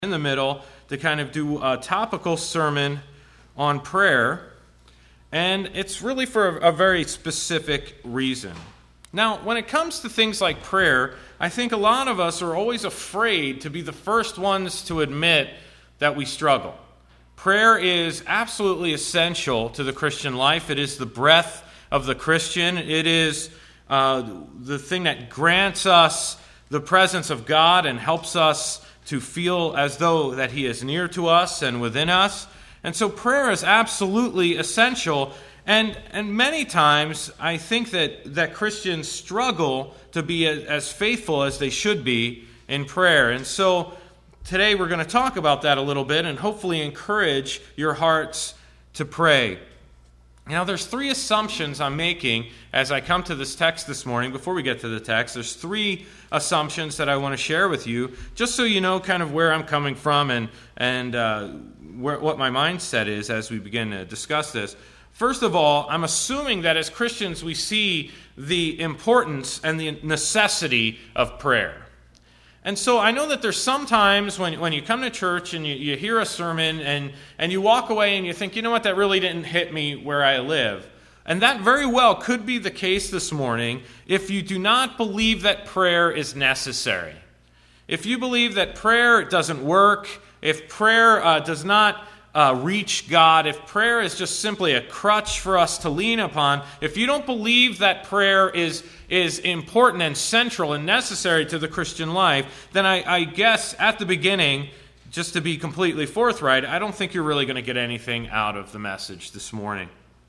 in the middle to kind of do a topical sermon on prayer, and it's really for a very specific reason. Now, when it comes to things like prayer, I think a lot of us are always afraid to be the first ones to admit that we struggle. Prayer is absolutely essential to the Christian life. It is the breath of the Christian. It is the thing that grants us the presence of God and helps us to feel as though that He is near to us and within us. And so prayer is absolutely essential. And many times I think that Christians struggle to be as faithful as they should be in prayer. And so today we're going to talk about that a little bit and hopefully encourage your hearts to pray. Now, there's three assumptions I'm making as I come to this text this morning. Before we get to the text, there's three assumptions that I want to share with you, just so you know kind of where I'm coming from and what my mindset is as we begin to discuss this. First of all, I'm assuming that as Christians we see the importance and the necessity of prayer. And so I know that there's sometimes when you come to church and you hear a sermon and you walk away and you think, you know what, that really didn't hit me where I live. And that very well could be the case this morning if you do not believe that prayer is necessary. If you believe that prayer doesn't work, if prayer does not reach God, if prayer is just simply a crutch for us to lean upon, if you don't believe that prayer is important and central and necessary to the Christian life, then I guess at the beginning, just to be completely forthright, I don't think you're really going to get anything out of the message this morning.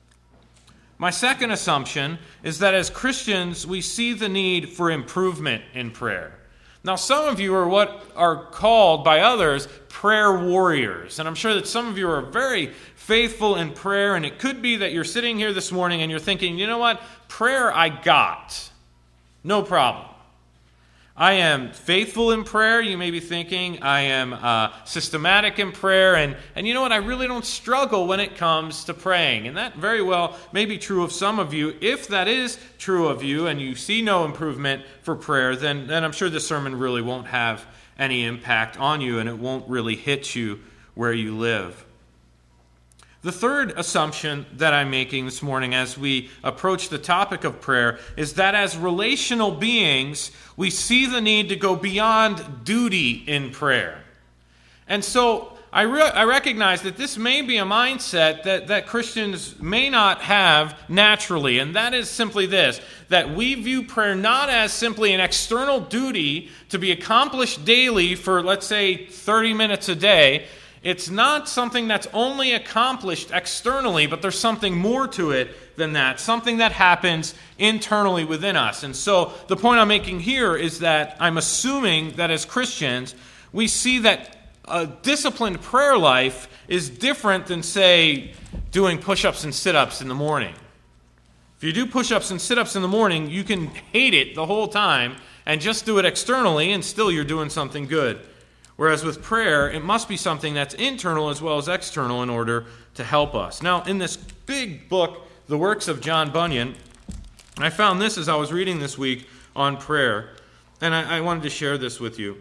My second assumption is that as Christians, we see the need for improvement in prayer. Now, some of you are what are called by others prayer warriors. And I'm sure that some of you are very faithful in prayer. And it could be that you're sitting here this morning and you're thinking, you know what? Prayer I got. No problem. I am faithful in prayer. You may be thinking I am systematic in prayer. And you know what? I really don't struggle when it comes to praying. And that very well may be true of some of you. If that is true of you and you see no improvement for prayer, then I'm sure this sermon really won't have any impact on you and it won't really hit you where you live. The third assumption that I'm making this morning as we approach the topic of prayer is that as relational beings, we see the need to go beyond duty in prayer. And so I recognize that this may be a mindset that Christians may not have naturally, and that is simply this, that we view prayer not as simply an external duty to be accomplished daily for, let's say, 30 minutes a day. It's not something that's only accomplished externally, but there's something more to it than that, something that happens internally within us. And so the point I'm making here is that I'm assuming that as Christians, we see that a disciplined prayer life is different than, say, doing push-ups and sit-ups in the morning. If you do push-ups and sit-ups in the morning, you can hate it the whole time and just do it externally, and still you're doing something good. Whereas with prayer, it must be something that's internal as well as external in order to help us. Now, in this big book, The Works of John Bunyan, I found this as I was reading this week on prayer, and I wanted to share this with you.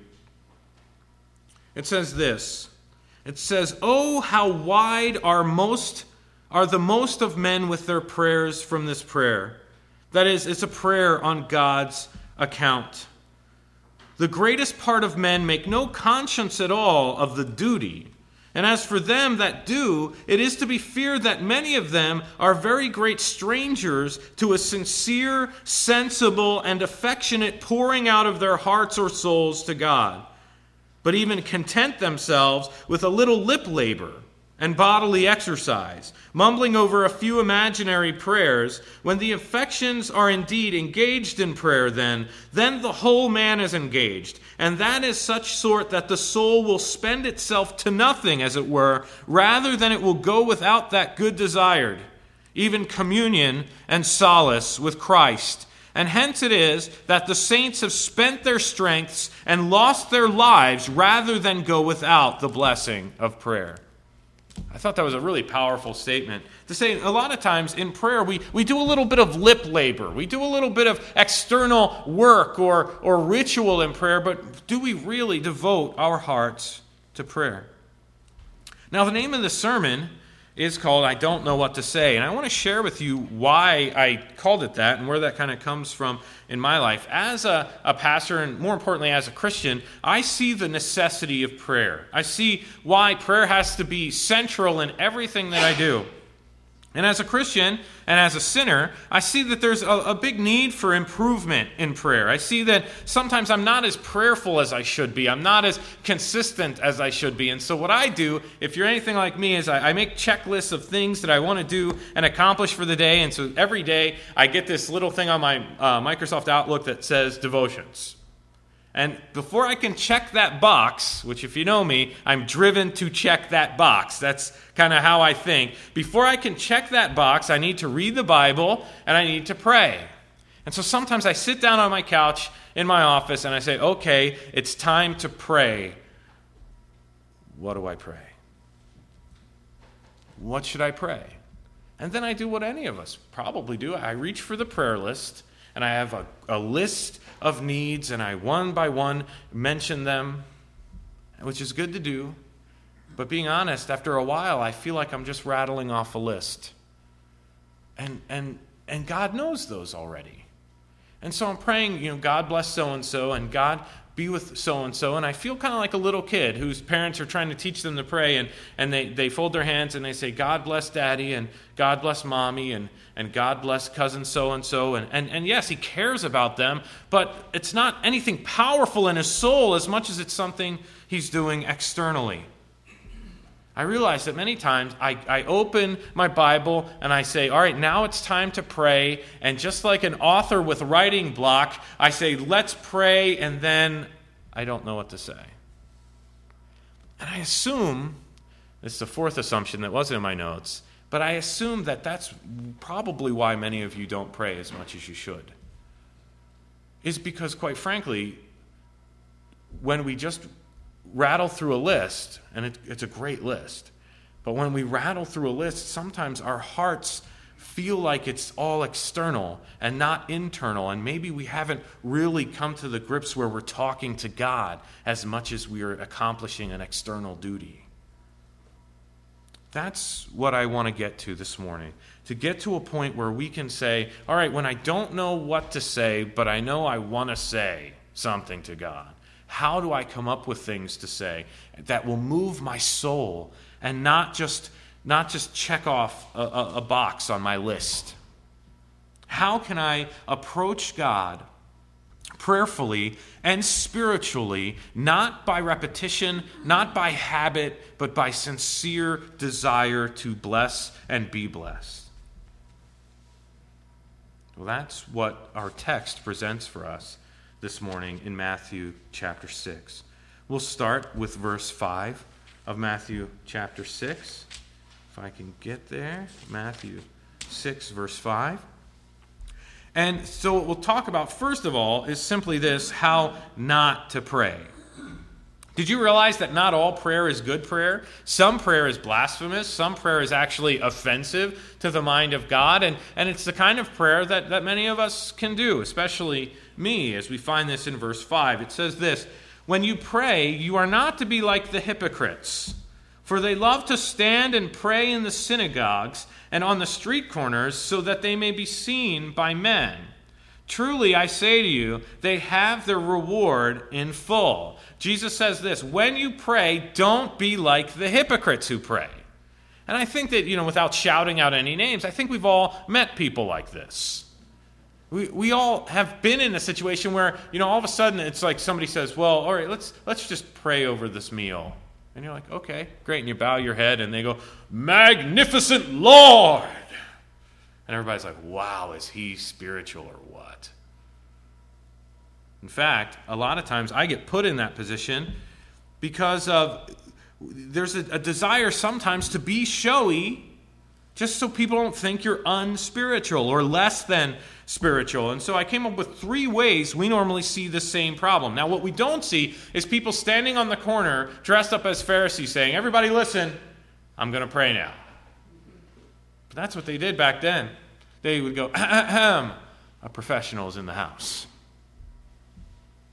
It says this. It says, "Oh, how wide are the most of men with their prayers from this prayer." That is, it's a prayer on God's account. "The greatest part of men make no conscience at all of the duty. And as for them that do, it is to be feared that many of them are very great strangers to a sincere, sensible, and affectionate pouring out of their hearts or souls to God, but even content themselves with a little lip labor and bodily exercise, mumbling over a few imaginary prayers. When the affections are indeed engaged in prayer, then the whole man is engaged, and that is such sort that the soul will spend itself to nothing, as it were, rather than it will go without that good desired, even communion and solace with Christ. And hence it is that the saints have spent their strengths and lost their lives rather than go without the blessing of prayer." I thought that was a really powerful statement. To say a lot of times in prayer we do a little bit of lip labor. We do a little bit of external work or ritual in prayer, but do we really devote our hearts to prayer. Now, the name of the sermon is called I Don't Know What to Say, and I want to share with you why I called it that and where that kind of comes from in my life. As a pastor, and more importantly as a Christian, I see the necessity of prayer. I see why prayer has to be central in everything that I do. And as a Christian and as a sinner, I see that there's a big need for improvement in prayer. I see that sometimes I'm not as prayerful as I should be. I'm not as consistent as I should be. And so what I do, if you're anything like me, is I make checklists of things that I want to do and accomplish for the day. And so every day I get this little thing on my Microsoft Outlook that says devotions. And before I can check that box, which if you know me, I'm driven to check that box. That's kind of how I think. Before I can check that box, I need to read the Bible and I need to pray. And so sometimes I sit down on my couch in my office and I say, okay, it's time to pray. What do I pray? What should I pray? And then I do what any of us probably do. I reach for the prayer list and I have a list of needs, and I one by one mention them, which is good to do. But being honest, after a while, I feel like I'm just rattling off a list. And God knows those already. And so I'm praying, God bless so-and-so, and God be with so-and-so, and I feel kind of like a little kid whose parents are trying to teach them to pray, and they fold their hands and they say, God bless Daddy, and God bless Mommy, and God bless cousin so-and-so, and yes, he cares about them, but it's not anything powerful in his soul as much as it's something he's doing externally. I realize that many times I open my Bible and I say, all right, now it's time to pray. And just like an author with writing block, I say, let's pray, and then I don't know what to say. And I assume, this is the fourth assumption that wasn't in my notes, but I assume that that's probably why many of you don't pray as much as you should. Is because, quite frankly, when we just rattle through a list, and it's a great list, but when we rattle through a list, sometimes our hearts feel like it's all external and not internal, and maybe we haven't really come to the grips where we're talking to God as much as we are accomplishing an external duty. That's what I want to get to this morning, to get to a point where we can say, all right, when I don't know what to say, but I know I want to say something to God, how do I come up with things to say that will move my soul and not just check off a box on my list? How can I approach God prayerfully and spiritually, not by repetition, not by habit, but by sincere desire to bless and be blessed? Well, that's what our text presents for us this morning in Matthew chapter 6. We'll start with verse 5 of Matthew chapter 6. If I can get there. Matthew 6, verse 5. And so what we'll talk about, first of all, is simply this: how not to pray. Did you realize that not all prayer is good prayer? Some prayer is blasphemous. Some prayer is actually offensive to the mind of God. And it's the kind of prayer that many of us can do, especially me, as we find this in verse 5. It says this: when you pray, you are not to be like the hypocrites, for they love to stand and pray in the synagogues and on the street corners so that they may be seen by men. Truly, I say to you, they have their reward in full. Jesus says this: when you pray, don't be like the hypocrites who pray. And I think that, without shouting out any names, I think we've all met people like this. We all have been in a situation where, all of a sudden it's like somebody says, well, all right, let's just pray over this meal. And you're like, okay, great. And you bow your head and they go, magnificent Lord. And everybody's like, wow, is he spiritual or what? In fact, a lot of times I get put in that position because there's a desire sometimes to be showy just so people don't think you're unspiritual or less than spiritual. And so I came up with 3 ways we normally see the same problem. Now, what we don't see is people standing on the corner dressed up as Pharisees saying, everybody listen, I'm going to pray now. But that's what they did back then. They would go, ahem, a professional is in the house.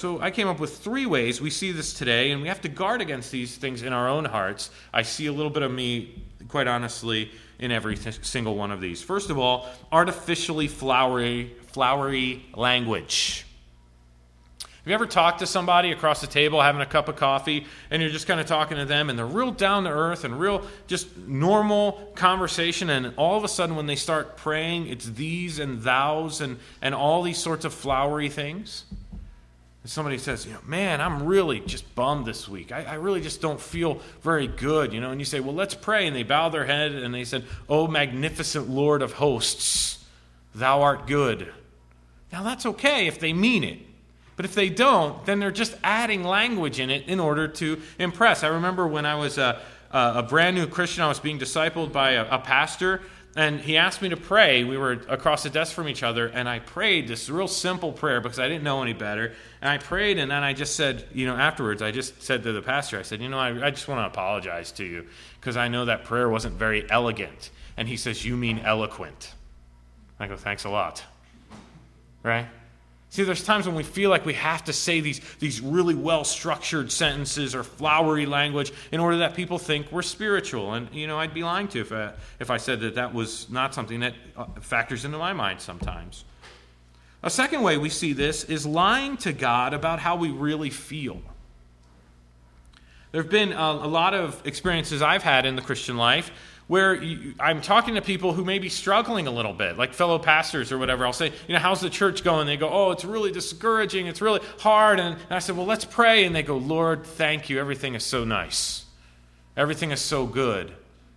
So I came up with 3 ways we see this today, and we have to guard against these things in our own hearts. I see a little bit of me, quite honestly, in every single one of these. First of all, artificially flowery language. Have you ever talked to somebody across the table having a cup of coffee, and you're just kind of talking to them, and they're real down to earth and real just normal conversation, and all of a sudden when they start praying, it's these and thous and all these sorts of flowery things? And somebody says, man, I'm really just bummed this week. I really just don't feel very good, And you say, well, let's pray. And they bow their head and they said, "O magnificent Lord of hosts, thou art good." Now that's okay if they mean it. But if they don't, then they're just adding language in it in order to impress. I remember when I was a brand new Christian, I was being discipled by a pastor, and he asked me to pray. We were across the desk from each other, and I prayed this real simple prayer because I didn't know any better. And I prayed, and then I just said, afterwards, I just said to the pastor, I said, I just want to apologize to you because I know that prayer wasn't very elegant. And he says, "You mean eloquent." I go, "Thanks a lot." Right? See, there's times when we feel like we have to say these really well-structured sentences or flowery language in order that people think we're spiritual. And, I'd be lying to you if I said that was not something that factors into my mind sometimes. A second way we see this is lying to God about how we really feel. There have been a lot of experiences I've had in the Christian life where I'm talking to people who may be struggling a little bit, like fellow pastors or whatever. I'll say, "How's the church going?" They go, "Oh, it's really discouraging. It's really hard." And I said, "Well, let's pray." And they go, "Lord, thank you. Everything is so nice. Everything is so good."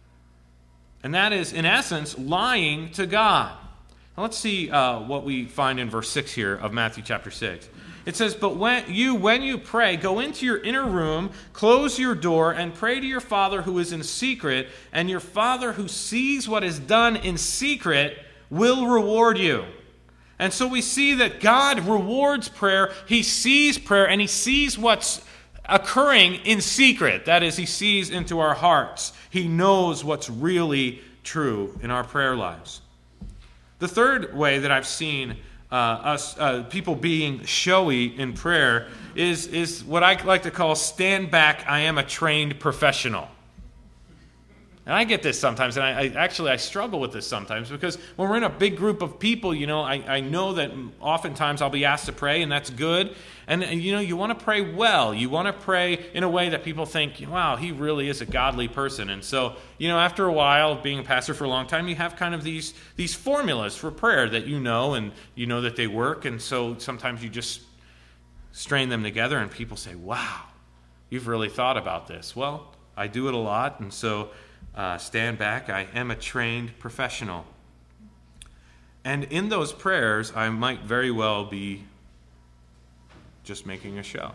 And that is, in essence, lying to God. Now, let's see what we find in verse 6 here of Matthew chapter 6. It says, "But when you pray, go into your inner room, close your door, and pray to your Father who is in secret, and your Father who sees what is done in secret will reward you." And so we see that God rewards prayer. He sees prayer, and He sees what's occurring in secret. That is, He sees into our hearts. He knows what's really true in our prayer lives. The third way that I've seen people being showy in prayer is what I like to call "stand back, I am a trained professional." And I get this sometimes, and I struggle with this sometimes, because when we're in a big group of people, I know that oftentimes I'll be asked to pray, and that's good. And you want to pray well. You want to pray in a way that people think, "Wow, he really is a godly person." And so, after a while, being a pastor for a long time, you have kind of these formulas for prayer that and you know that they work. And so sometimes you just strain them together, and people say, "Wow, you've really thought about this." Well, I do it a lot, and so stand back, I am a trained professional. And in those prayers, I might very well be just making a show.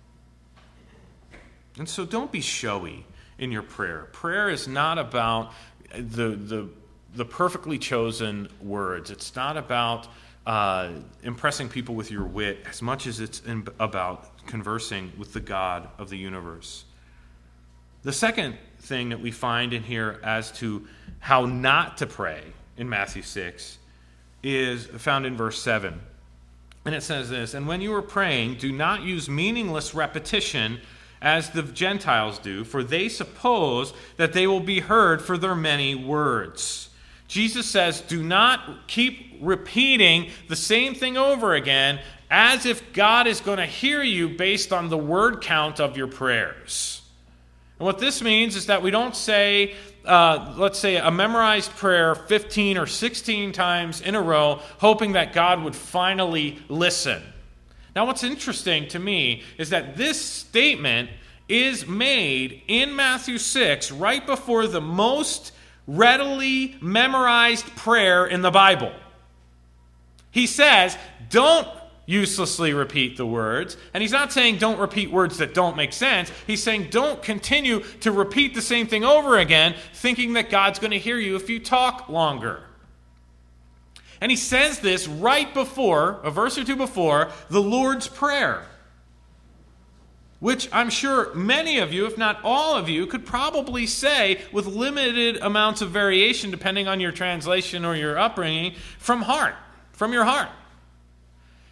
And so don't be showy in your prayer. Prayer is not about the perfectly chosen words. It's not about impressing people with your wit as much as it's about conversing with the God of the universe. The second thing that we find in here as to how not to pray in Matthew 6 is found in verse 7. And it says this, "And when you are praying, do not use meaningless repetition as the Gentiles do, for they suppose that they will be heard for their many words." Jesus says, do not keep repeating the same thing over again as if God is going to hear you based on the word count of your prayers. And what this means is that we don't say, let's say, a memorized prayer 15 or 16 times in a row, hoping that God would finally listen. Now, what's interesting to me is that this statement is made in Matthew 6 right before the most readily memorized prayer in the Bible. He says, don't uselessly repeat the words. And he's not saying don't repeat words that don't make sense. He's saying don't continue to repeat the same thing over again, thinking that God's going to hear you if you talk longer. And he says this right before, a verse or two before, the Lord's Prayer, which I'm sure many of you, if not all of you, could probably say with limited amounts of variation, depending on your translation or your upbringing, from your heart.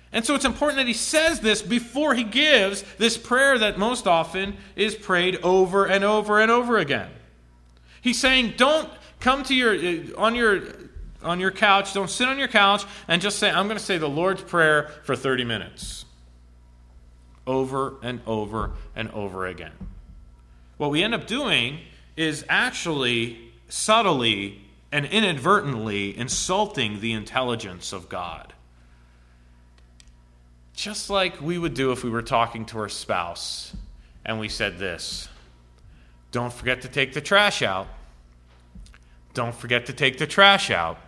And so it's important that he says this before he gives this prayer that most often is prayed over and over and over again. He's saying, don't come to on your couch, don't sit on your couch and just say, I'm going to say the Lord's Prayer for 30 minutes. Over and over and over again. What we end up doing is actually subtly and inadvertently insulting the intelligence of God. Just like we would do if we were talking to our spouse and we said this: don't forget to take the trash out. Don't forget to take the trash out.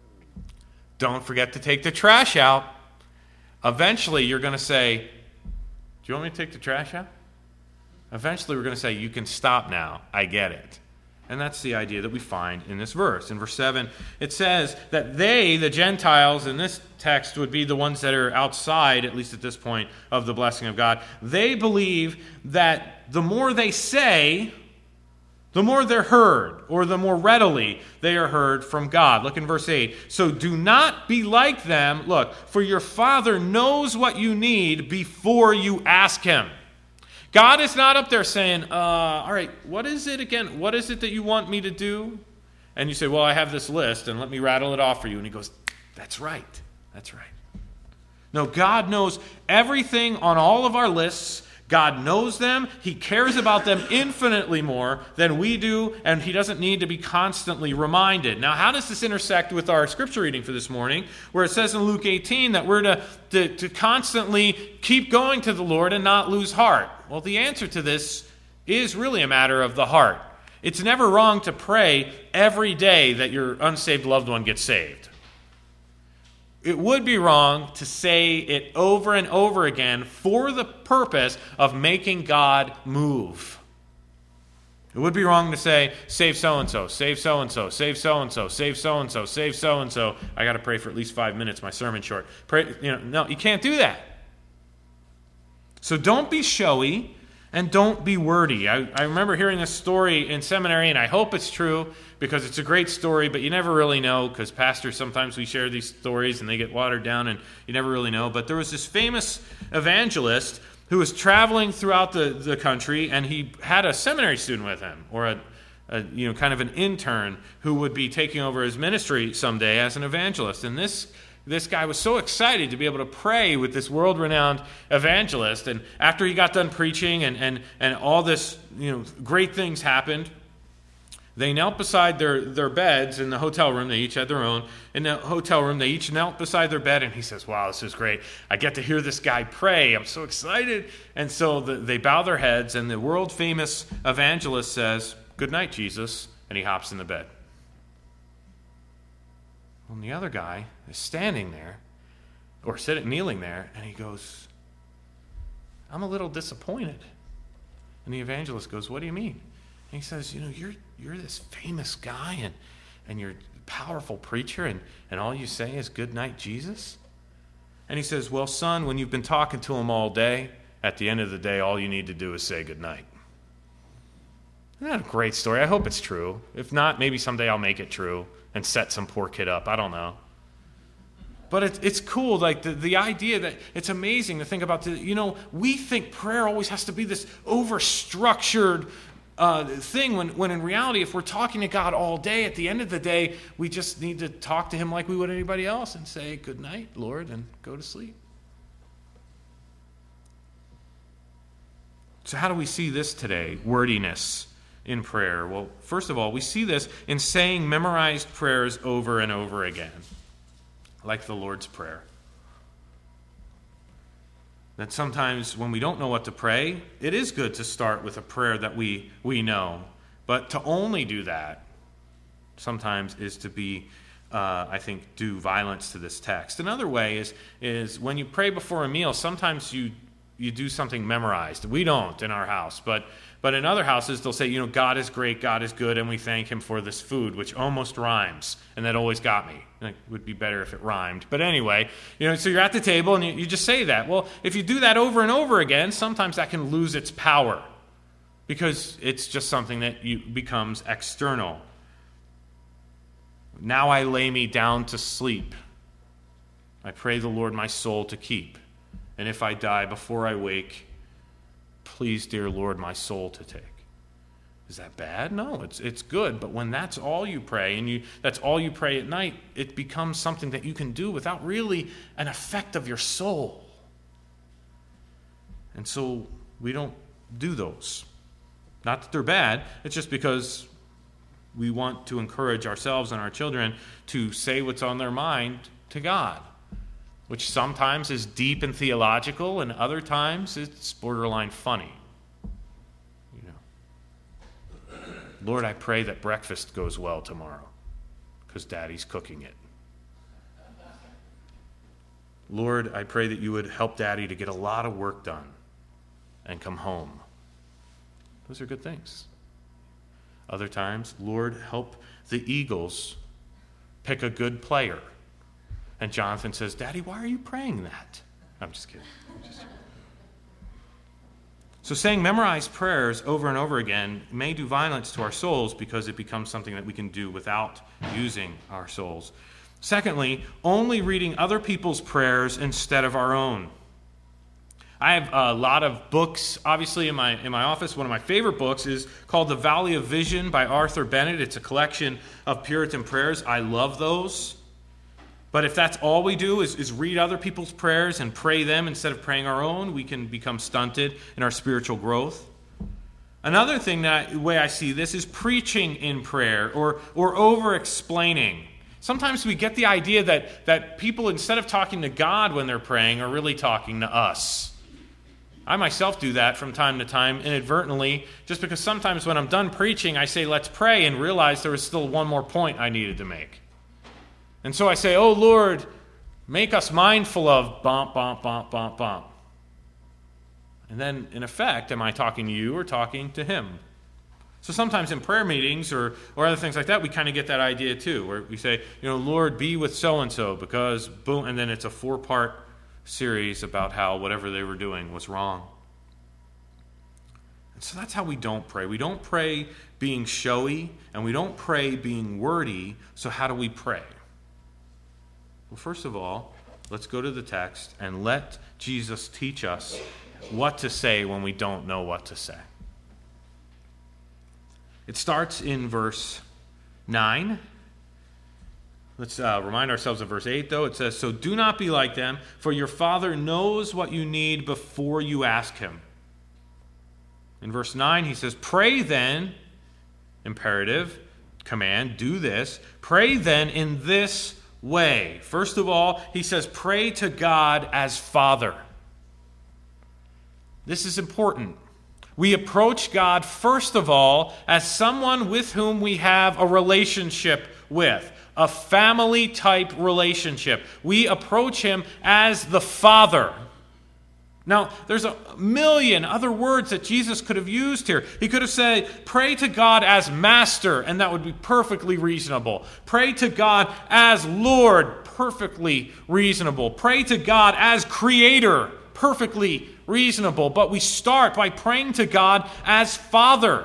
Don't forget to take the trash out. Eventually you're going to say, do you want me to take the trash out? Eventually we're going to say, you can stop now. I get it. And that's the idea that we find in this verse. In verse 7, it says that they, the Gentiles, in this text would be the ones that are outside, at least at this point, of the blessing of God. They believe that the more they say, the more they're heard, or the more readily they are heard from God. Look in verse 8. So do not be like them. Look, for your Father knows what you need before you ask Him. God is not up there saying, all right, what is it again? What is it that you want me to do? And you say, well, I have this list, and let me rattle it off for you. And He goes, that's right. That's right. No, God knows everything on all of our lists. God knows them. He cares about them infinitely more than we do, and He doesn't need to be constantly reminded. Now, how does this intersect with our scripture reading for this morning, where it says in Luke 18 that we're to constantly keep going to the Lord and not lose heart? Well, the answer to this is really a matter of the heart. It's never wrong to pray every day that your unsaved loved one gets saved. It would be wrong to say it over and over again for the purpose of making God move. It would be wrong to say, save so-and-so, save so-and-so, save so-and-so, save so-and-so, save so-and-so. I got to pray for at least 5 minutes, my sermon's short. Pray, no, you can't do that. So don't be showy and don't be wordy. I remember hearing this story in seminary, and I hope it's true because it's a great story, but you never really know because pastors, sometimes we share these stories and they get watered down and you never really know. But there was this famous evangelist who was traveling throughout the country, and he had a seminary student with him, or a kind of an intern who would be taking over his ministry someday as an evangelist. And this guy was so excited to be able to pray with this world-renowned evangelist. And after he got done preaching and all this, great things happened, they knelt beside their beds in the hotel room. They each had their own. In the hotel room, they each knelt beside their bed, and he says, wow, this is great. I get to hear this guy pray. I'm so excited. And so they bow their heads, and the world-famous evangelist says, good night, Jesus, and he hops in the bed. And the other guy is standing there, or kneeling there, and he goes, I'm a little disappointed. And the evangelist goes, what do you mean? And he says, you're this famous guy, and you're a powerful preacher, and all you say is, good night, Jesus? And he says, well, son, when you've been talking to him all day, at the end of the day, all you need to do is say good night. Isn't that a great story? I hope it's true. If not, maybe someday I'll make it true and set some poor kid up. I don't know. But it's cool, like the idea that it's amazing to think about. We think prayer always has to be this over-structured thing, when in reality, if we're talking to God all day, at the end of the day, we just need to talk to Him like we would anybody else and say, good night, Lord, and go to sleep. So how do we see this today, wordiness in prayer? Well, first of all, we see this in saying memorized prayers over and over again, like the Lord's Prayer. That sometimes when we don't know what to pray, it is good to start with a prayer that we know. But to only do that sometimes is to be, do violence to this text. Another way is when you pray before a meal, sometimes you do something memorized. We don't in our house, but in other houses they'll say, God is great, God is good, and we thank Him for this food, which almost rhymes, and that always got me. It would be better if it rhymed. But anyway, so you're at the table and you just say that. Well, if you do that over and over again, sometimes that can lose its power because it's just something that becomes external. Now I lay me down to sleep. I pray the Lord my soul to keep. And if I die before I wake, please, dear Lord, my soul to take. Is that bad? No, it's good. But when that's all you pray, and that's all you pray at night, it becomes something that you can do without really an effect of your soul. And so we don't do those. Not that they're bad, it's just because we want to encourage ourselves and our children to say what's on their mind to God, which sometimes is deep and theological, and other times it's borderline funny. Lord, I pray that breakfast goes well tomorrow because Daddy's cooking it. Lord, I pray that you would help Daddy to get a lot of work done and come home. Those are good things. Other times, Lord, help the Eagles pick a good player. And Jonathan says, Daddy, why are you praying that? I'm just kidding. So saying memorized prayers over and over again may do violence to our souls because it becomes something that we can do without using our souls. Secondly, only reading other people's prayers instead of our own. I have a lot of books, obviously, in my office. One of my favorite books is called The Valley of Vision by Arthur Bennett. It's a collection of Puritan prayers. I love those. But if that's all we do is read other people's prayers and pray them instead of praying our own, we can become stunted in our spiritual growth. Another thing, the way I see this, is preaching in prayer or over-explaining. Sometimes we get the idea that people, instead of talking to God when they're praying, are really talking to us. I myself do that from time to time inadvertently, just because sometimes when I'm done preaching, I say, let's pray, and realize there was still one more point I needed to make. And so I say, oh, Lord, make us mindful of bump, bump, bump, bump, bump. And then, in effect, am I talking to you or talking to him? So sometimes in prayer meetings or other things like that, we kind of get that idea too, where we say, Lord, be with so-and-so, because boom, and then it's a 4-part series about how whatever they were doing was wrong. And so that's how we don't pray. We don't pray being showy, and we don't pray being wordy. So how do we pray? Well, first of all, let's go to the text and let Jesus teach us what to say when we don't know what to say. It starts in verse 9. Let's remind ourselves of verse 8, though. It says, so do not be like them, for your Father knows what you need before you ask him. In verse 9, he says, pray then, imperative, command, do this. Pray then in this way. First of all, he says, pray to God as Father. This is important. We approach God, first of all, as someone with whom we have a relationship with, a family-type relationship. We approach him as the Father. Now, there's a million other words that Jesus could have used here. He could have said, pray to God as Master, and that would be perfectly reasonable. Pray to God as Lord, perfectly reasonable. Pray to God as Creator, perfectly reasonable. But we start by praying to God as Father.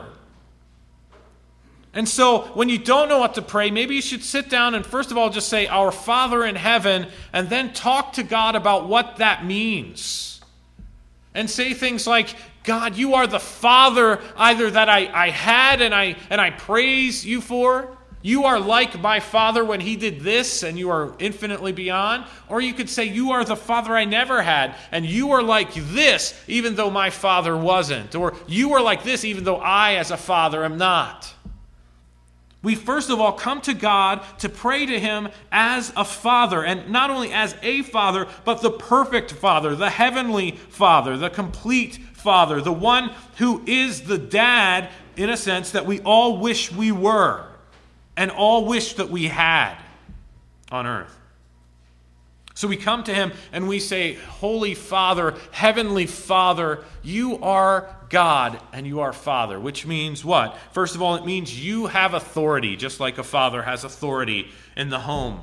And so, when you don't know what to pray, maybe you should sit down and first of all just say, Our Father in heaven, and then talk to God about what that means. And say things like, God, you are the Father either that I had and I praise you for. You are like my Father when he did this, and you are infinitely beyond. Or you could say, you are the Father I never had, and you are like this even though my Father wasn't. Or you are like this even though I as a father am not. We first of all come to God to pray to him as a Father, and not only as a Father, but the perfect Father, the heavenly Father, the complete Father, the one who is the dad, in a sense, that we all wish we were, and all wish that we had on earth. So we come to him and we say, Holy Father, Heavenly Father, you are God and you are Father, which means what? First of all, it means you have authority, just like a father has authority in the home.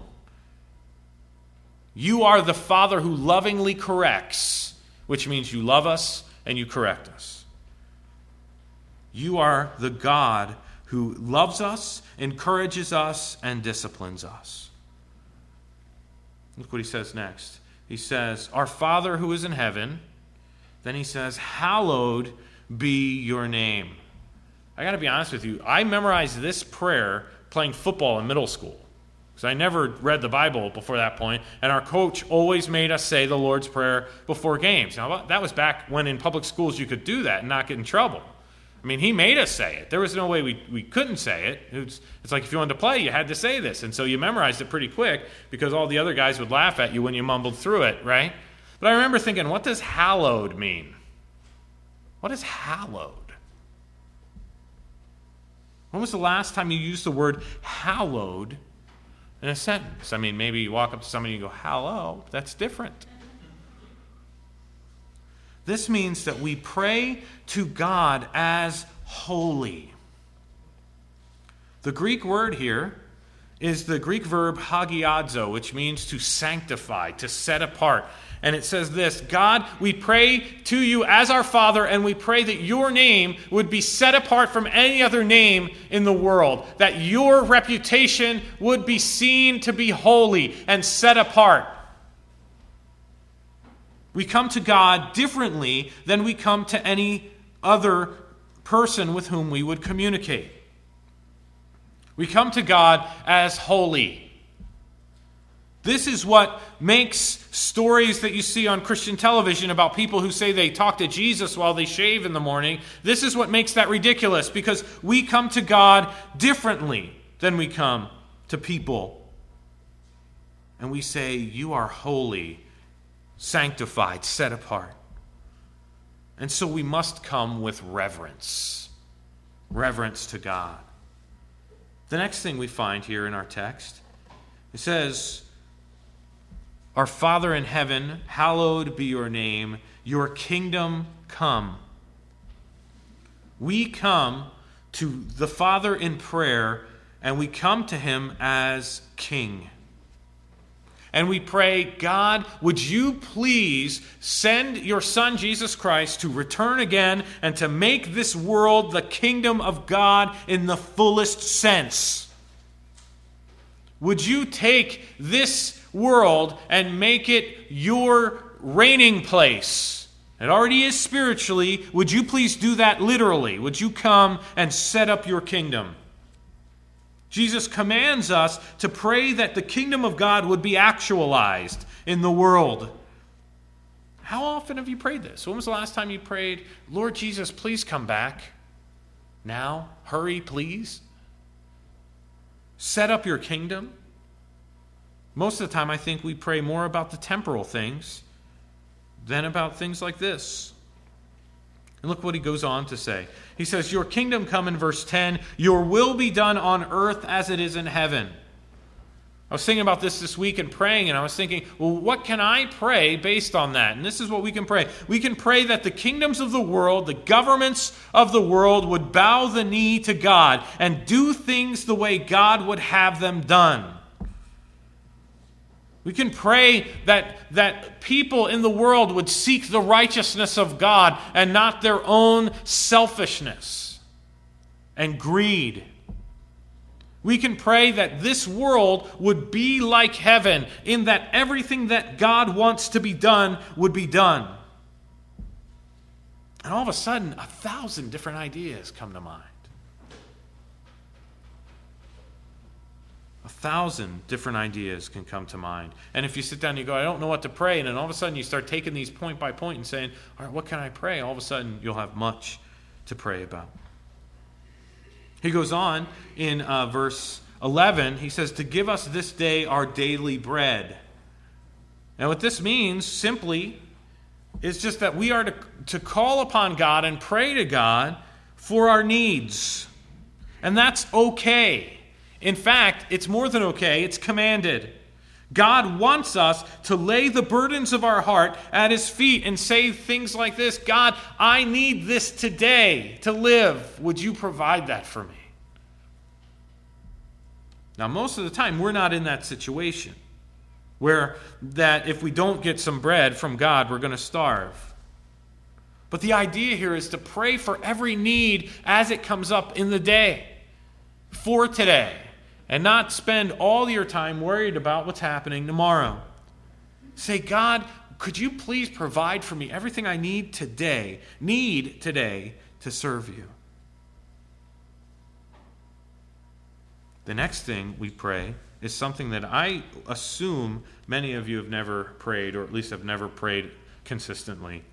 You are the Father who lovingly corrects, which means you love us and you correct us. You are the God who loves us, encourages us, and disciplines us. Look what he says next. He says, "Our Father who is in heaven." Then he says, "Hallowed be your name." I got to be honest with you. I memorized this prayer playing football in middle school, because I never read the Bible before that point, and our coach always made us say the Lord's Prayer before games. Now, that was back when in public schools you could do that and not get in trouble. I mean, he made us say it. There was no way we couldn't say it. It's like if you wanted to play, you had to say this. And so you memorized it pretty quick because all the other guys would laugh at you when you mumbled through it, right? But I remember thinking, what does hallowed mean? What is hallowed? When was the last time you used the word hallowed in a sentence? I mean, maybe you walk up to somebody and you go, "Hello." That's different. This means that we pray to God as holy. The Greek word here is the Greek verb hagiadzo, which means to sanctify, to set apart. And it says this: "God, we pray to you as our Father, and we pray that your name would be set apart from any other name in the world, that your reputation would be seen to be holy and set apart." We come to God differently than we come to any other person with whom we would communicate. We come to God as holy. This is what makes stories that you see on Christian television about people who say they talk to Jesus while they shave in the morning. This is what makes that ridiculous, because we come to God differently than we come to people. And we say, "You are holy, sanctified, set apart." And so we must come with reverence. Reverence to God. The next thing we find here in our text, it says, "Our Father in heaven, hallowed be your name, your kingdom come." We come to the Father in prayer, and we come to him as King. And we pray, "God, would you please send your Son, Jesus Christ, to return again and to make this world the kingdom of God in the fullest sense? Would you take this world and make it your reigning place? It already is spiritually. Would you please do that literally? Would you come and set up your kingdom?" Jesus commands us to pray that the kingdom of God would be actualized in the world. How often have you prayed this? When was the last time you prayed, "Lord Jesus, please come back now. Hurry, please. Set up your kingdom"? Most of the time, I think we pray more about the temporal things than about things like this. And look what he goes on to say. He says, "Your kingdom come," in verse 10, "your will be done on earth as it is in heaven." I was thinking about this week and praying, and I was thinking, well, what can I pray based on that? And this is what we can pray. We can pray that the kingdoms of the world, the governments of the world, would bow the knee to God and do things the way God would have them done. We can pray that people in the world would seek the righteousness of God and not their own selfishness and greed. We can pray that this world would be like heaven, in that everything that God wants to be done would be done. And all of a sudden, 1,000 different ideas come to mind. 1,000 different ideas can come to mind. And if you sit down and you go, "I don't know what to pray," and then all of a sudden you start taking these point by point and saying, "All right, what can I pray?" All of a sudden you'll have much to pray about. He goes on in verse 11, he says, "To give us this day our daily bread." Now what this means simply is just that we are to call upon God and pray to God for our needs. And that's okay. In fact, it's more than okay, it's commanded. God wants us to lay the burdens of our heart at his feet and say things like this: "God, I need this today to live. Would you provide that for me?" Now, most of the time, we're not in that situation where that if we don't get some bread from God, we're going to starve. But the idea here is to pray for every need as it comes up in the day, for today, and not spend all your time worried about what's happening tomorrow. Say, God, could you please provide for me everything I need today to serve you? The next thing we pray is something that I assume many of you have never prayed, or at least have never prayed consistently.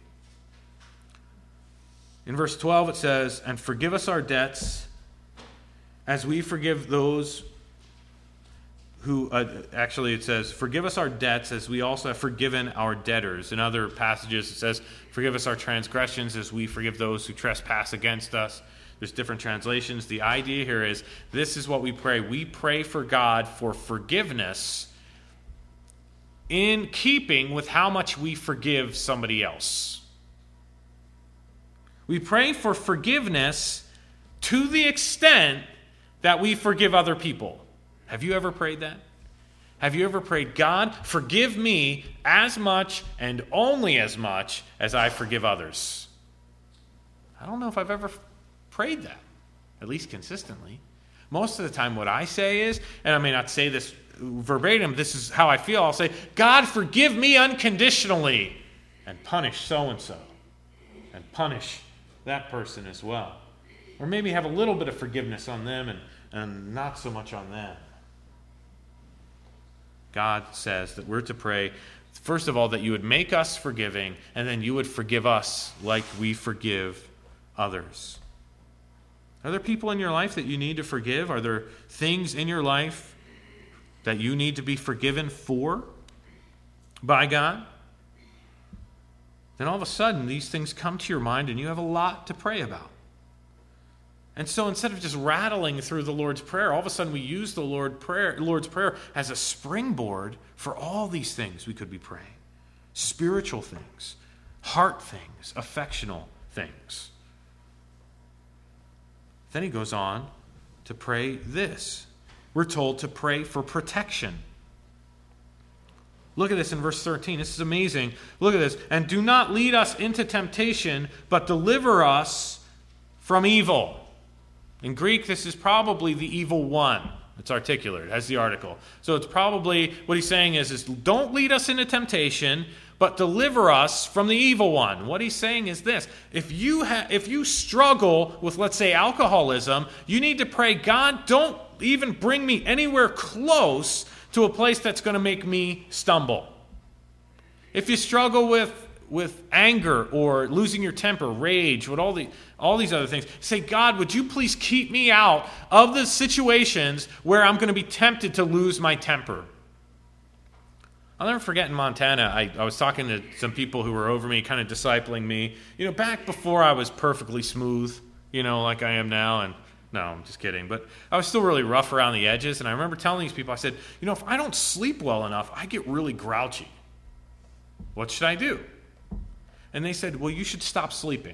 In verse 12 it says, and forgive us our debts as we forgive those who, actually it says, forgive us our debts as we also have forgiven our debtors. In other passages it says, forgive us our transgressions as we forgive those who trespass against us. There's different translations. The idea here is, this is what we pray. We pray for God for forgiveness in keeping with how much we forgive somebody else. We pray for forgiveness to the extent that we forgive other people. Have you ever prayed that? Have you ever prayed, God, forgive me as much and only as much as I forgive others? I don't know if I've ever prayed that, at least consistently. Most of the time what I say is, and I may not say this verbatim, this is how I feel, I'll say, God, forgive me unconditionally, and punish so-and-so, and punish that person as well. Or maybe have a little bit of forgiveness on them and not so much on them. God says that we're to pray, first of all, that you would make us forgiving, and then you would forgive us like we forgive others. Are there people in your life that you need to forgive? Are there things in your life that you need to be forgiven for by God? Then all of a sudden, these things come to your mind and you have a lot to pray about. And so instead of just rattling through the Lord's Prayer, all of a sudden we use the Lord's Prayer as a springboard for all these things we could be praying. Spiritual things, heart things, affectional things. Then he goes on to pray this. We're told to pray for protection. Look at this in verse 13. This is amazing. Look at this. And do not lead us into temptation, but deliver us from evil. In Greek, this is probably the evil one. It's articulate. It has the article. So it's probably, what he's saying is don't lead us into temptation, but deliver us from the evil one. What he's saying is this. If you struggle with, let's say, alcoholism, you need to pray, God, don't even bring me anywhere close to a place that's going to make me stumble. If you struggle with anger or losing your temper, rage, with all these other things, say, God, would you please keep me out of the situations where I'm going to be tempted to lose my temper? I'll never forget in Montana, I was talking to some people who were over me, kind of discipling me, back before I was perfectly smooth, like I am now, and no, I'm just kidding, but I was still really rough around the edges, and I remember telling these people, I said, if I don't sleep well enough, I get really grouchy. What should I do? And they said, well, you should stop sleeping.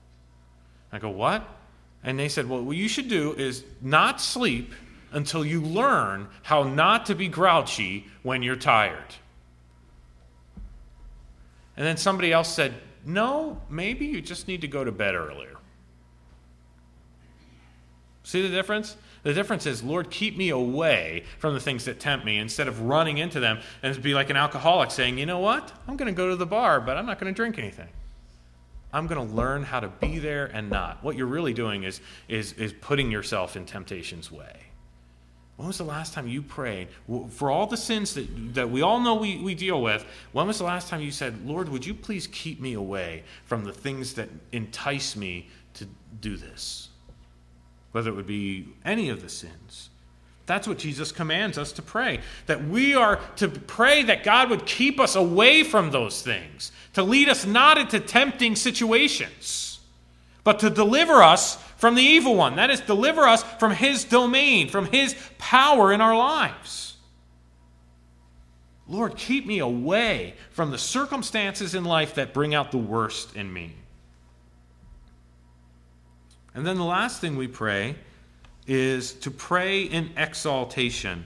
I go, what? And they said, well, what you should do is not sleep until you learn how not to be grouchy when you're tired. And then somebody else said, no, maybe you just need to go to bed earlier. See the difference? The difference is, Lord, keep me away from the things that tempt me instead of running into them and be like an alcoholic saying, you know what? I'm going to go to the bar, but I'm not going to drink anything. I'm going to learn how to be there and not. What you're really doing is putting yourself in temptation's way. When was the last time you prayed for all the sins that we all know we deal with? When was the last time you said, Lord, would you please keep me away from the things that entice me to do this? Whether it would be any of the sins. That's what Jesus commands us to pray. That we are to pray that God would keep us away from those things. To lead us not into tempting situations, but to deliver us from the evil one. That is, deliver us from his domain, from his power in our lives. Lord, keep me away from the circumstances in life that bring out the worst in me. And then the last thing we pray is to pray in exaltation.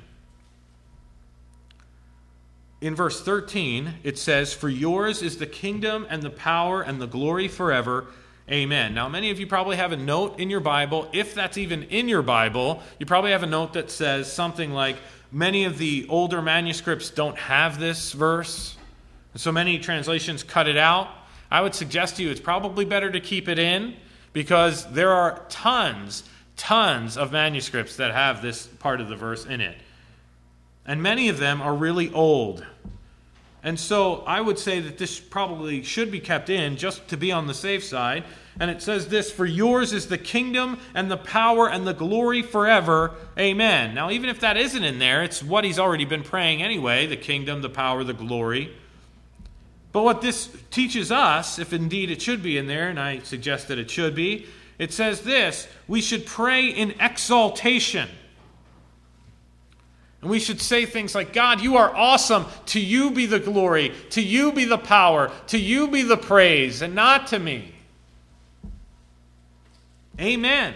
In verse 13, it says, for yours is the kingdom and the power and the glory forever. Amen. Now, many of you probably have a note in your Bible. If that's even in your Bible, you probably have a note that says something like, many of the older manuscripts don't have this verse. So many translations cut it out. I would suggest to you it's probably better to keep it in, because there are tons of manuscripts that have this part of the verse in it. And many of them are really old. And so I would say that this probably should be kept in just to be on the safe side. And it says this: "For yours is the kingdom and the power and the glory forever. Amen." Now, even if that isn't in there, it's what he's already been praying anyway: the kingdom, the power, the glory. But what this teaches us, if indeed it should be in there, and I suggest that it should be, it says this: we should pray in exaltation. And we should say things like, "God, you are awesome. To you be the glory. To you be the power. To you be the praise, and not to me." Amen.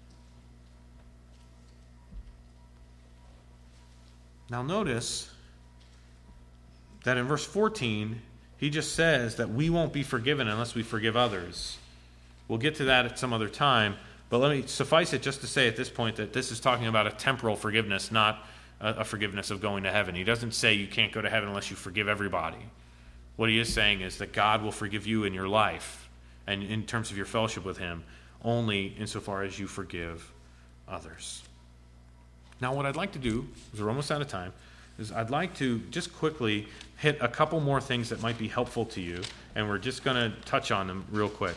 Now notice that in verse 14, he just says that we won't be forgiven unless we forgive others. We'll get to that at some other time, but let me suffice it just to say at this point that this is talking about a temporal forgiveness, not a forgiveness of going to heaven. He doesn't say you can't go to heaven unless you forgive everybody. What he is saying is that God will forgive you in your life and in terms of your fellowship with him only insofar as you forgive others. Now what I'd like to do, because we're almost out of time, is I'd like to just quickly hit a couple more things that might be helpful to you, and we're just going to touch on them real quick.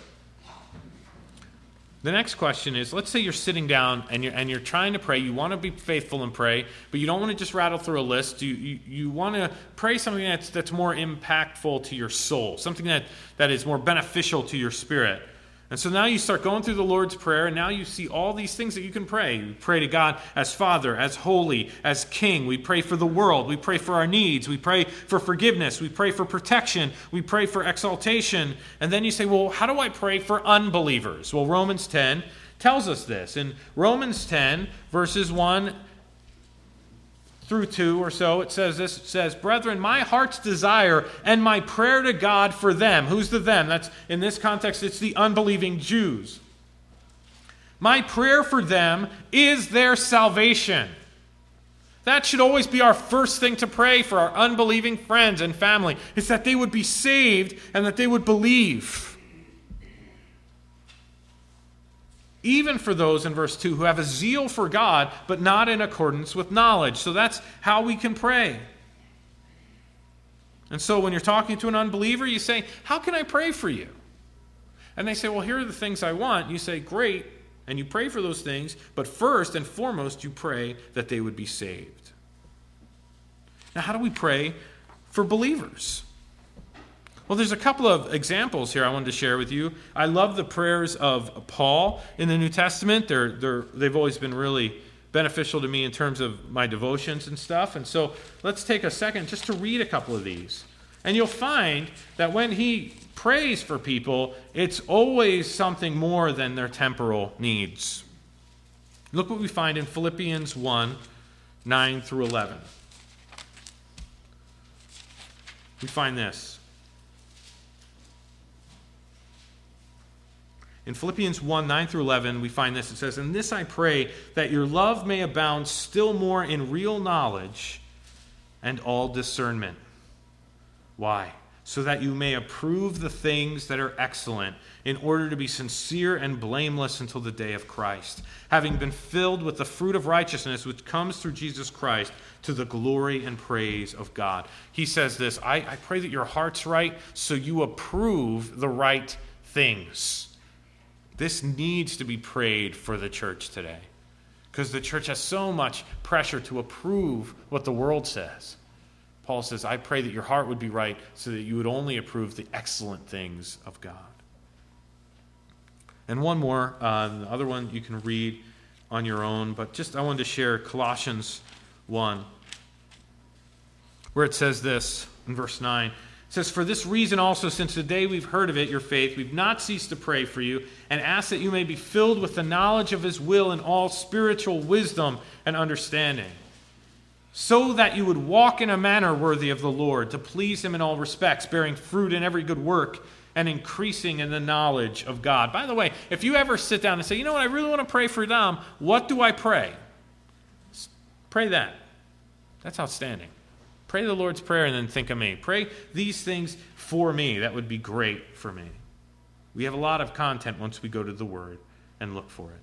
The next question is, let's say you're sitting down and you're trying to pray. You want to be faithful and pray, but you don't want to just rattle through a list. You want to pray something that's more impactful to your soul, something that is more beneficial to your spirit. And so now you start going through the Lord's Prayer, and now you see all these things that you can pray. You pray to God as Father, as Holy, as King. We pray for the world. We pray for our needs. We pray for forgiveness. We pray for protection. We pray for exaltation. And then you say, well, how do I pray for unbelievers? Well, Romans 10 tells us this. In Romans 10, verses 1 through 2 or so, it says this. It says, "Brethren, my heart's desire and my prayer to God for them." Who's the them? That's, in this context, it's the unbelieving Jews. "My prayer for them is their salvation." That should always be our first thing to pray for our unbelieving friends and family, is that they would be saved and that they would believe. Even for those in verse 2 who have a zeal for God, but not in accordance with knowledge. So that's how we can pray. And so when you're talking to an unbeliever, you say, "How can I pray for you?" And they say, "Well, here are the things I want." You say, "Great." And you pray for those things, but first and foremost, you pray that they would be saved. Now, how do we pray for believers? Well, there's a couple of examples here I wanted to share with you. I love the prayers of Paul in the New Testament. They've always been really beneficial to me in terms of my devotions and stuff. And so let's take a second just to read a couple of these. And you'll find that when he prays for people, it's always something more than their temporal needs. Look what we find in Philippians 1, 9 through 11. We find this. In Philippians 1, 9 through 11, we find this. It says, "In this I pray, that your love may abound still more in real knowledge and all discernment." Why? "So that you may approve the things that are excellent, in order to be sincere and blameless until the day of Christ, having been filled with the fruit of righteousness which comes through Jesus Christ, to the glory and praise of God." He says this, I pray that your heart's right, so you approve the right things. This needs to be prayed for the church today, because the church has so much pressure to approve what the world says. Paul says, I pray that your heart would be right so that you would only approve the excellent things of God. And one more, the other one you can read on your own, but just I wanted to share Colossians 1, where it says this in verse 9. It says, "For this reason also, since the day we've heard of it, your faith, we've not ceased to pray for you and ask that you may be filled with the knowledge of his will and all spiritual wisdom and understanding, so that you would walk in a manner worthy of the Lord, to please him in all respects, bearing fruit in every good work and increasing in the knowledge of God." By the way, if you ever sit down and say, "You know what, I really want to pray for them, what do I pray?" Pray that. That's outstanding. Pray the Lord's Prayer and then think of me. Pray these things for me. That would be great for me. We have a lot of content once we go to the Word and look for it.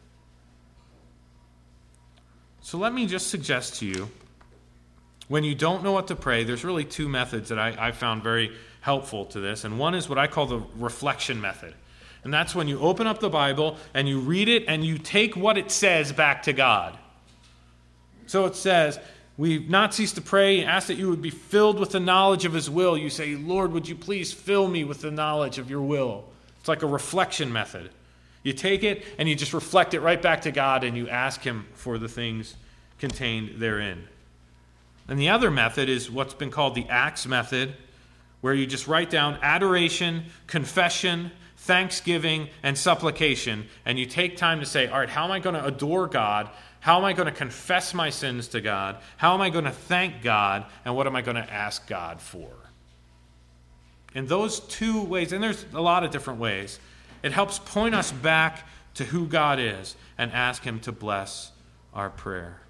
So let me just suggest to you, when you don't know what to pray, there's really two methods that I found very helpful to this. And one is what I call the reflection method. And that's when you open up the Bible and you read it and you take what it says back to God. So it says, we've not ceased to pray, ask that you would be filled with the knowledge of his will. You say, Lord, would you please fill me with the knowledge of your will? It's like a reflection method. You take it and you just reflect it right back to God and you ask him for the things contained therein. And the other method is what's been called the Acts method, where you just write down adoration, confession, thanksgiving, and supplication, and you take time to say, all right, how am I going to adore God? How am I going to confess my sins to God? How am I going to thank God? And what am I going to ask God for? In those two ways, and there's a lot of different ways, it helps point us back to who God is and ask him to bless our prayer.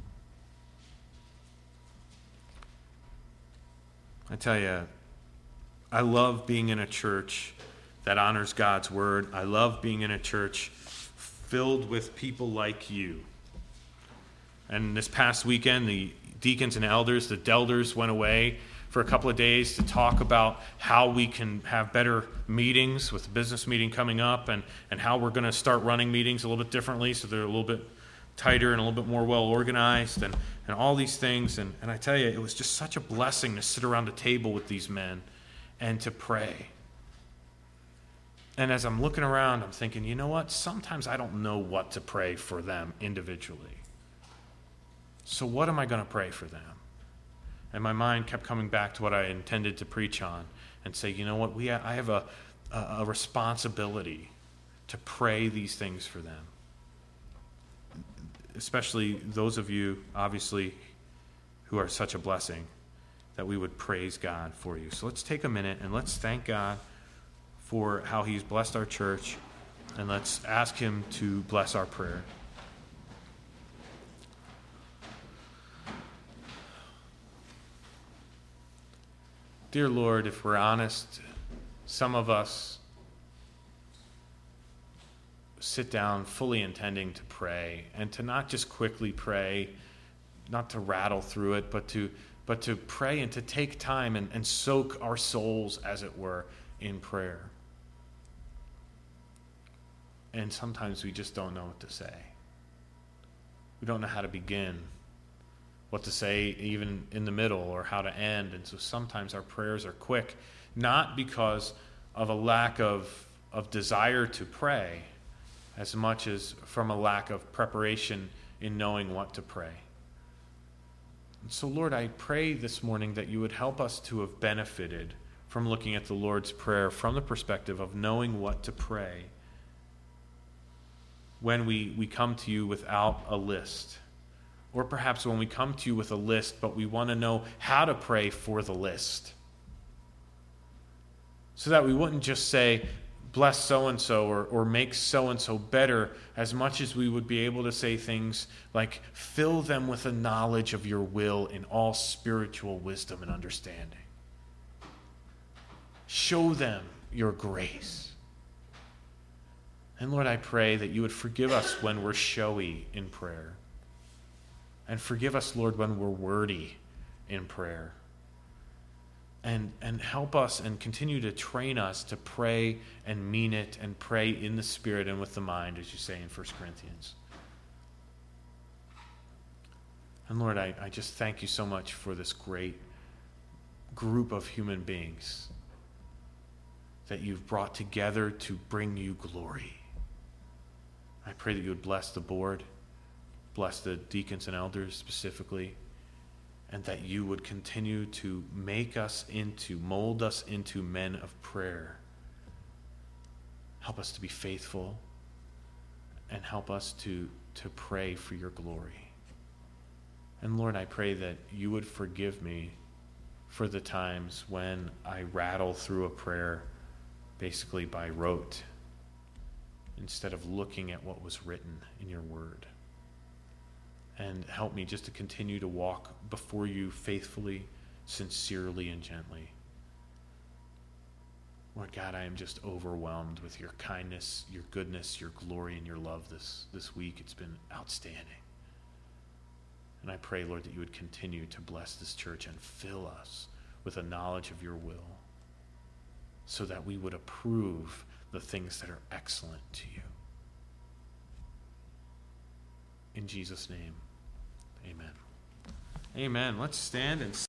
I tell you, I love being in a church that honors God's word. I love being in a church filled with people like you. And this past weekend, the deacons and elders, the Delders, went away for a couple of days to talk about how we can have better meetings with the business meeting coming up and how we're going to start running meetings a little bit differently so they're a little bit tighter and a little bit more well organized and all these things. And I tell you, it was just such a blessing to sit around a table with these men and to pray. And as I'm looking around, I'm thinking, you know what? Sometimes I don't know what to pray for them individually. So what am I going to pray for them? And my mind kept coming back to what I intended to preach on and say, you know what? I have a responsibility to pray these things for them. Especially those of you, obviously, who are such a blessing, that we would praise God for you. So let's take a minute and let's thank God for how he's blessed our church, and let's ask him to bless our prayer. Dear Lord, if we're honest, some of us sit down fully intending to pray, and to not just quickly pray, not to rattle through it, but to pray and to take time and soak our souls, as it were, in prayer. And sometimes we just don't know what to say. We don't know how to begin, what to say even in the middle, or how to end. And so sometimes our prayers are quick, not because of a lack of desire to pray, as much as from a lack of preparation in knowing what to pray. And so, Lord, I pray this morning that you would help us to have benefited from looking at the Lord's Prayer from the perspective of knowing what to pray when we come to you without a list. Or perhaps when we come to you with a list, but we want to know how to pray for the list. So that we wouldn't just say, bless so-and-so or make so-and-so better, as much as we would be able to say things like, fill them with a knowledge of your will in all spiritual wisdom and understanding. Show them your grace. And Lord, I pray that you would forgive us when we're showy in prayer. And forgive us, Lord, when we're wordy in prayer. And help us and continue to train us to pray and mean it and pray in the Spirit and with the mind, as you say in 1 Corinthians. And Lord, I just thank you so much for this great group of human beings that you've brought together to bring you glory. I pray that you would bless the board, bless the deacons and elders specifically, and that you would continue to mold us into men of prayer. Help us to be faithful, and help us to pray for your glory. And Lord, I pray that you would forgive me for the times when I rattle through a prayer basically by rote, instead of looking at what was written in your word. And help me just to continue to walk before you faithfully sincerely and gently. Lord God, I am just overwhelmed with your kindness, your goodness, your glory, and your love this week. It's been outstanding. And I pray, Lord, that you would continue to bless this church and fill us with a knowledge of your will so that we would approve the things that are excellent to you. In Jesus' name, amen. Amen. Let's stand and